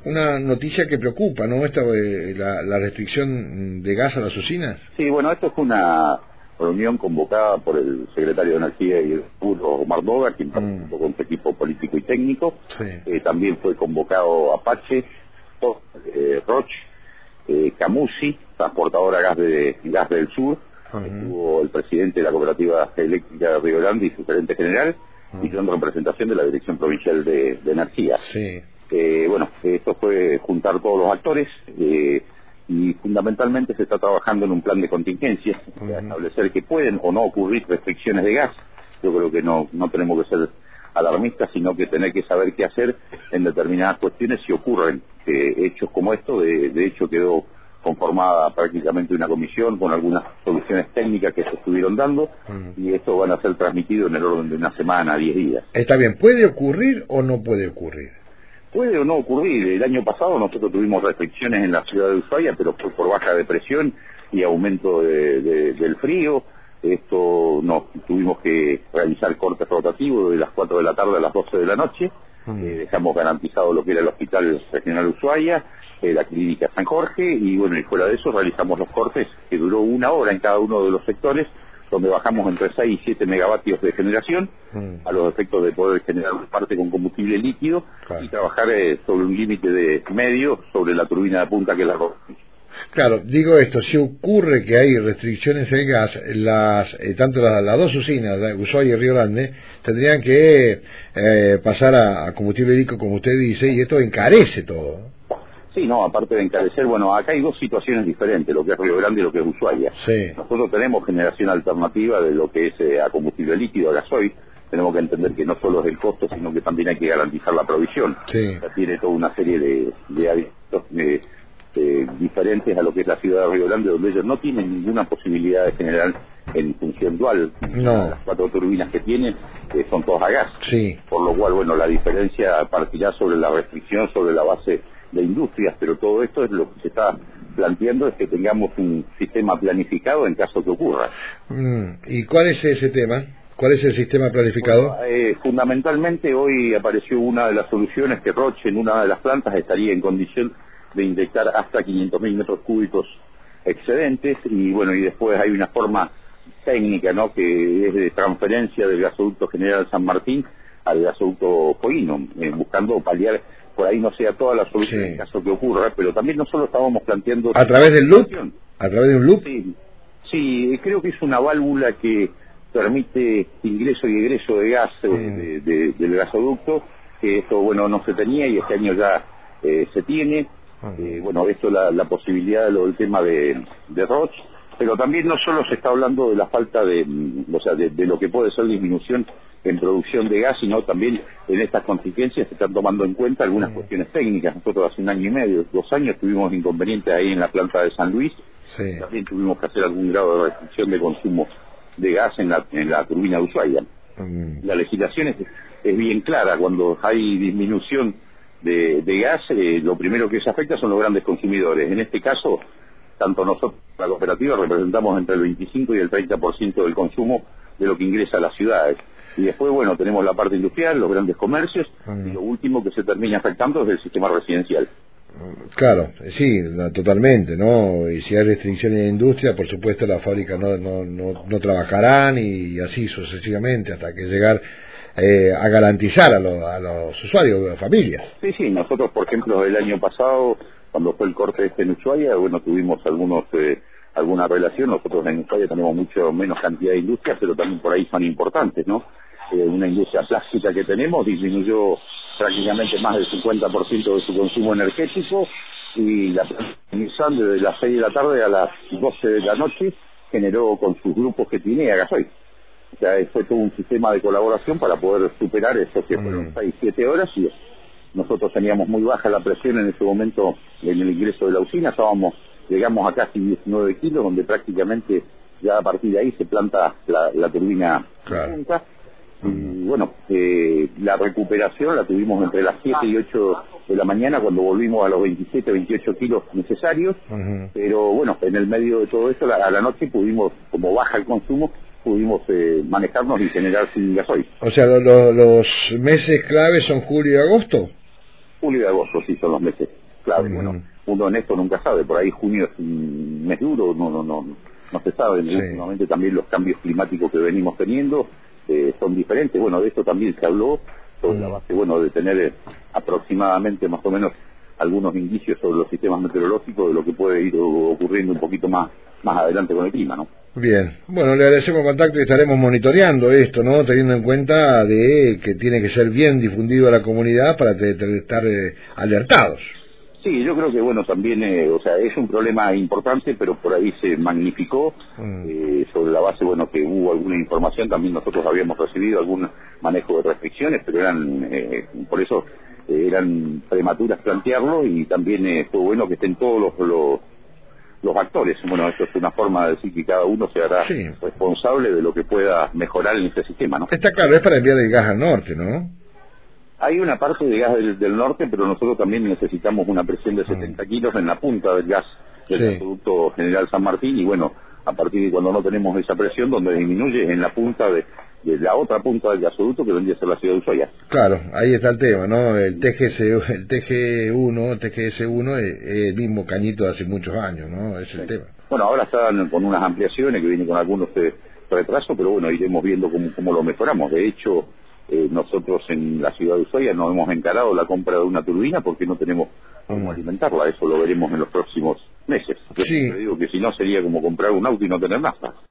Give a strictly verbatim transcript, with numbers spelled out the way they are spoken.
una noticia que preocupa, ¿no? Esta, eh, la, la restricción de gas a las usinas. Sí, bueno, esto fue una reunión convocada por el secretario de Energía y Hidrocarburos, Omar Doga, quien participó mm. con su equipo político y técnico. Sí. Eh, también fue convocado Apache, eh, Roche, eh, Camusi, transportadora gas de gas del sur. Uh-huh. Estuvo el presidente de la Cooperativa Eléctrica de Río Grande y su gerente general, uh-huh. y yo en representación de la Dirección Provincial de, de Energía. Sí. Eh, bueno, esto fue juntar todos los actores, eh, y fundamentalmente se está trabajando en un plan de contingencia, uh-huh. para establecer que pueden o no ocurrir restricciones de gas. Yo creo que no, no tenemos que ser alarmistas, sino que tener que saber qué hacer en determinadas cuestiones si ocurren eh, hechos como esto. De, de hecho quedó conformada prácticamente una comisión con algunas soluciones técnicas que se estuvieron dando, uh-huh. y esto van a ser transmitido en el orden de una semana, diez días. Está bien, ¿puede ocurrir o no puede ocurrir? Puede o no ocurrir. El año pasado nosotros tuvimos restricciones en la ciudad de Ushuaia, pero fue por baja de presión y aumento de, de, del frío. Esto nos tuvimos que realizar cortes rotativos de las cuatro de la tarde a las doce de la noche. Uh-huh. Eh, dejamos garantizado lo que era el Hospital Regional Ushuaia, eh, la Clínica San Jorge, y bueno, y fuera de eso realizamos los cortes que duró una hora en cada uno de los sectores, donde bajamos entre seis y siete megavatios de generación, mm. a los efectos de poder generar parte con combustible líquido, claro. y trabajar eh, sobre un límite de medio sobre la turbina de punta que es la roja. Claro, digo esto, si ocurre que hay restricciones en gas, las eh, tanto las, las dos usinas, Ushuaia y Río Grande, tendrían que eh, pasar a, a combustible líquido, como usted dice, y esto encarece todo. Sí, no, aparte de encarecer, bueno, acá hay dos situaciones diferentes, lo que es Río Grande y lo que es Ushuaia. Sí. Nosotros tenemos generación alternativa de lo que es eh, a combustible líquido, a gasoil. Tenemos que entender que no solo es el costo, sino que también hay que garantizar la provisión. Sí. O sea, tiene toda una serie de, de hábitos eh, eh, diferentes a lo que es la ciudad de Río Grande, donde ellos no tienen ninguna posibilidad de generar en función dual. No. Las cuatro turbinas que tienen eh, son todas a gas. Sí. Por lo cual, bueno, la diferencia partirá sobre la restricción, sobre la base de industrias, pero todo esto es lo que se está planteando, es que tengamos un sistema planificado en caso que ocurra. Mm. ¿Y cuál es ese tema? ¿Cuál es el sistema planificado? Bueno, eh, fundamentalmente hoy apareció una de las soluciones que Roche en una de las plantas estaría en condición de inyectar hasta quinientos mil metros cúbicos excedentes, y bueno, y después hay una forma técnica, ¿no?, que es de transferencia del gasoducto General San Martín al gasoducto Coino, eh, buscando paliar, por ahí no sea toda la solución, sí, en caso que ocurra, pero también nosotros estábamos planteando... ¿A través del loop? ¿A través de un loop? Sí, sí, creo que es una válvula que permite ingreso y egreso de gas, mm. de, de, del gasoducto, que esto, bueno, no se tenía y este año ya eh, se tiene. Mm. Eh, bueno, esto es la, la posibilidad de lo del tema de, de Roche, pero también no solo se está hablando de la falta de, o sea, de, de lo que puede ser disminución en producción de gas, sino también en estas contingencias se están tomando en cuenta algunas mm. cuestiones técnicas. Nosotros hace un año y medio, dos años, tuvimos inconvenientes ahí en la planta de San Luis, sí. También tuvimos que hacer algún grado de restricción de consumo de gas en la, en la turbina de Ushuaia. Mm. La legislación es, es bien clara, cuando hay disminución de, de gas, eh, lo primero que se afecta son los grandes consumidores. En este caso, tanto nosotros, la cooperativa, representamos entre el veinticinco y el treinta por ciento del consumo de lo que ingresa a las ciudades. Y después, bueno, tenemos la parte industrial, los grandes comercios, mm. y lo último que se termina afectando es el sistema residencial. Claro, sí, totalmente, ¿no? Y si hay restricciones en la industria, por supuesto las fábricas no, no, no, no trabajarán, y así sucesivamente hasta que llegar eh, a garantizar a, lo, a los usuarios, a las familias. Sí, sí, nosotros, por ejemplo, el año pasado, cuando fue el corte este en Ushuaia, bueno, tuvimos algunos... Eh, alguna relación. Nosotros en Ushuaia tenemos mucho menos cantidad de industrias, pero también por ahí son importantes, ¿no? Eh, una industria plástica que tenemos disminuyó prácticamente más del cincuenta por ciento de su consumo energético, y la Nissan desde las seis de la tarde a las doce de la noche generó con sus grupos que tiene a gasoil. O sea, fue todo un sistema de colaboración para poder superar eso, que fueron seis, siete horas, y nosotros teníamos muy baja la presión en ese momento en el ingreso de la usina, estábamos llegamos a casi diecinueve kilos, donde prácticamente ya a partir de ahí se planta la, la turbina. Claro. Punta. Y bueno, eh, la recuperación la tuvimos entre las siete y ocho de la mañana, cuando volvimos a los veintisiete, veintiocho kilos necesarios, uh-huh. Pero bueno, en el medio de todo eso, la, a la noche pudimos, como baja el consumo, pudimos eh, manejarnos y generar sin gasoil. O sea, lo, lo, los meses claves son julio y agosto. Julio y agosto sí son los meses clave. Mm. Bueno, uno en esto nunca sabe, por ahí junio es un mes duro, no no no no se sabe. Sí. Últimamente también los cambios climáticos que venimos teniendo eh, son diferentes. Bueno, de esto también se habló sobre Mm. la base, bueno, de tener eh, aproximadamente más o menos algunos indicios sobre los sistemas meteorológicos de lo que puede ir ocurriendo un poquito más más adelante con el clima, ¿no? Bien, bueno, le agradecemos el contacto y estaremos monitoreando esto, ¿no? Teniendo en cuenta de que tiene que ser bien difundido a la comunidad para te, te, estar eh, alertados. Sí, yo creo que, bueno, también, eh, o sea, es un problema importante, pero por ahí se magnificó, Mm. eh, sobre la base, bueno, que hubo alguna información, también nosotros habíamos recibido algún manejo de restricciones, pero eran, eh, por eso, eh, eran prematuras plantearlo, y también eh, fue bueno que estén todos los, los, los actores. Bueno, esto es una forma de decir que cada uno se hará Sí. responsable de lo que pueda mejorar en este sistema, ¿no? Está claro, es para enviar el gas al norte, ¿no? Hay una parte de gas del, del norte, pero nosotros también necesitamos una presión de setenta kilos en la punta del gas del Sí. gasoducto General San Martín, y bueno, a partir de cuando no tenemos esa presión, donde disminuye en la punta de, de la otra punta del gasoducto, que vendría a ser la ciudad de Ushuaia. Claro, ahí está el tema, ¿no? El T G S, el T G uno, T G S uno es, es el mismo cañito de hace muchos años, ¿no? Es el Sí. tema. Bueno, ahora están con unas ampliaciones que vienen con algunos eh, retrasos, pero bueno, iremos viendo cómo, cómo lo mejoramos. De hecho, eh, nosotros en la ciudad de Ushuaia no hemos encarado la compra de una turbina porque no tenemos cómo Mm. alimentarla. Eso lo veremos en los próximos meses. Yo Sí. siempre digo que si no sería como comprar un auto y no tener nafta.